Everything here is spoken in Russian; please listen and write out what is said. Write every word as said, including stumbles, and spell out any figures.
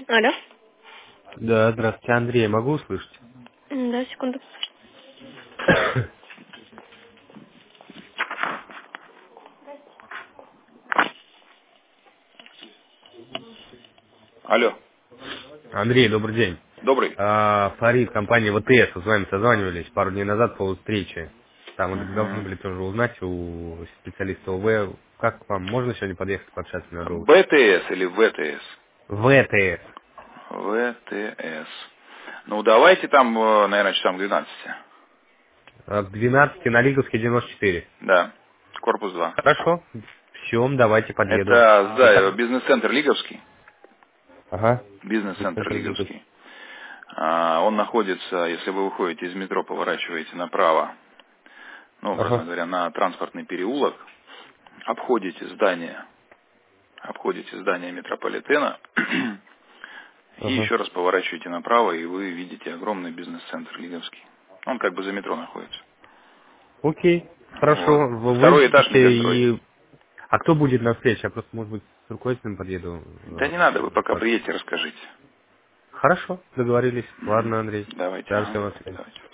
Алло. Да, здравствуйте, Андрей, могу услышать? М, Да, секунду. Алло. Андрей, добрый день. Добрый. А, Фарид, компания ВТС, с вами созванивались пару дней назад по встрече. Там вы должны Угу. были тоже узнать у специалиста ОВ, как вам, можно сегодня подъехать пообщаться ненадолго? БТС или ВТС? ВТС. ВТС. Ну, давайте там, э, наверное, часам к двенадцати. А, К двенадцати на Лиговский девяносто четыре. Да. Корпус два. Хорошо. Все, давайте подъеду. Это, И да, как? бизнес-центр Лиговский. Ага. Бизнес-центр Бесцентр Лиговский. Лиговский. А, Он находится, если вы выходите из метро, поворачиваете направо, ну, образно Ага. говоря, на транспортный переулок, обходите здание, обходите здание метрополитена, и Ага. еще раз поворачиваете направо, и вы видите огромный бизнес-центр Лиговский. Он как бы за метро находится. Окей. Вот. Хорошо. Вы Второй этаж, выйдете Мегастрой. и... А кто будет на встрече? Я просто, может быть, с руководителем подъеду. Да не надо, вы пока э, приедете, расскажите. Хорошо, договорились. Мгм. Ладно, Андрей. Давайте, ага, Свяжемся на связи. давайте.